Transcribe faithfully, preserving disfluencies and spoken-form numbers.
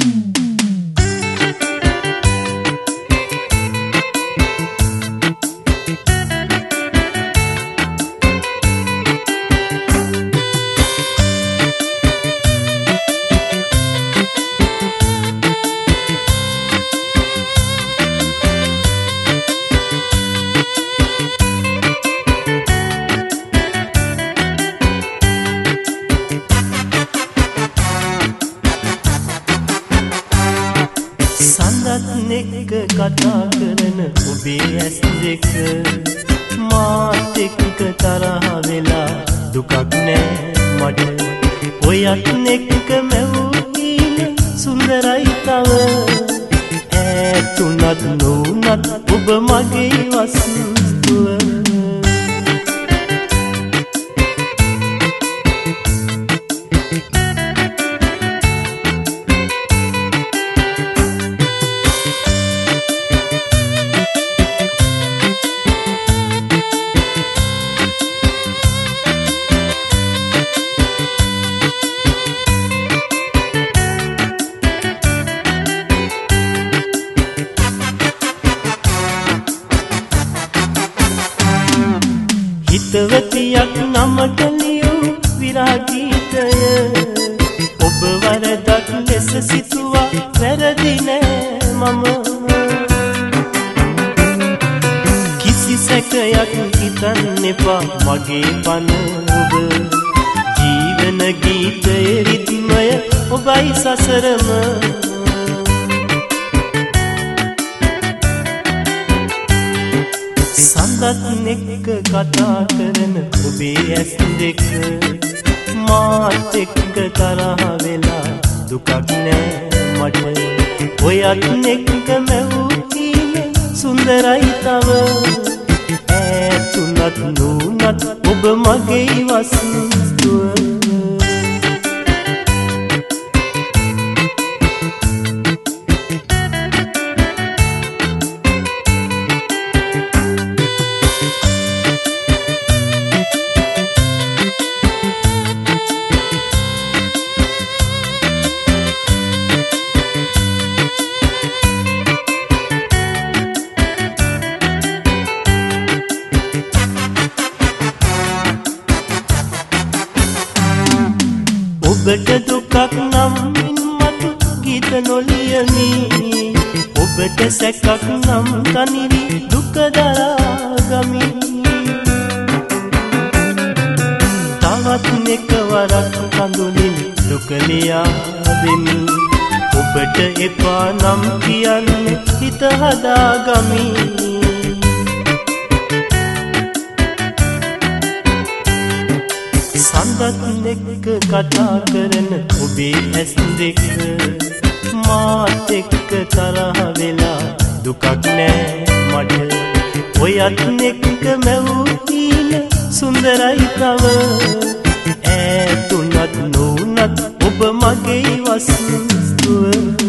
සඳත් එක්ක කතා කරන ඔබේ ඇස් දෙක මාත් එක්ක තරහ වෙලා දුකක් නෑ මට ඔයත් එක්ක මැවුීන සුන්දරයි තව ඈතුණත් නොඋනත් ඔබ මගේ වස්තුව හිතවතියක් නමට ලියූ විරාගීතය ඔබ වරදක් ලෙස සිතුවා වැරදි නෑ මම කිසි සැකයක් හිතන්න එපා මගේ පන ඔබ ජීවන ගීතයේ රිද්මය ඔබයි සසරම සඳත් එක්ක කතා කරන ඔබේ ඇස් දෙක මාත් එක්ක තරහ වෙලා දුකක් නෑ මට ඔයත් එක්ක මැවුීන සුන්දරයි තව ඈතුණත් නොඋනත් ඔබ මගේ වස්තුව ඔබට දුකක් නම් මතු ගීත නොලියමි ඔබට සැකක් නම් තනිවි දුක දරාගමි තවත් එකවරක් කඳුලින් දුක ලියා දෙමි ඔබට එපා නම් කියන්න හිත හදාගමි සඳත් එක්ක කතා කරන ඔබේ ඇස් දෙක මාත් එක්ක තරහ වෙලා දුකක් නෑ මට ඔයත් එක්ක මැවුීන සුන්දරයි තව ඈතුණත් නොඋනත් ඔබ මගේ වස්තුව